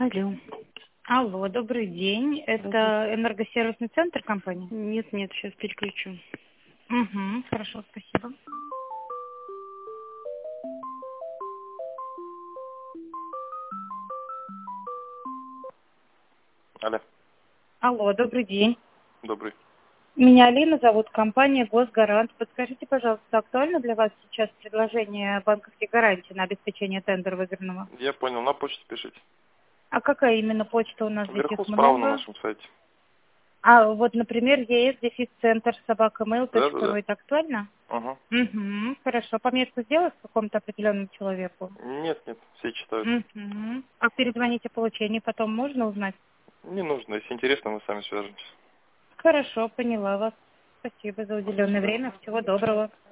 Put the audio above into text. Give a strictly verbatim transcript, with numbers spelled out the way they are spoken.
Алло. Алло, добрый день. Это энергосервисный центр компании? Нет, нет, сейчас переключу. Угу, хорошо, спасибо. Алло, Алло, добрый день. добрый. Меня Алина зовут, компания Госгарант. Подскажите, пожалуйста, актуально для вас сейчас предложение банковских гарантий на обеспечение тендера выигранного? Я понял, на почту пишите. А какая именно почта у нас здесь? Вверху Их справа на много. нашем сайте. А вот, например, ЕС, дефис, центр, собака, mail точка ру. Да-да-да. Это актуально? Ага. Угу, хорошо. Пометку сделать какому-то определенному человеку? Нет, нет, все читают. Угу. А перезвонить о получении потом можно узнать? Не нужно, если интересно, мы сами свяжемся. Хорошо, поняла вас. Спасибо за До уделенное свидания. время. Всего доброго.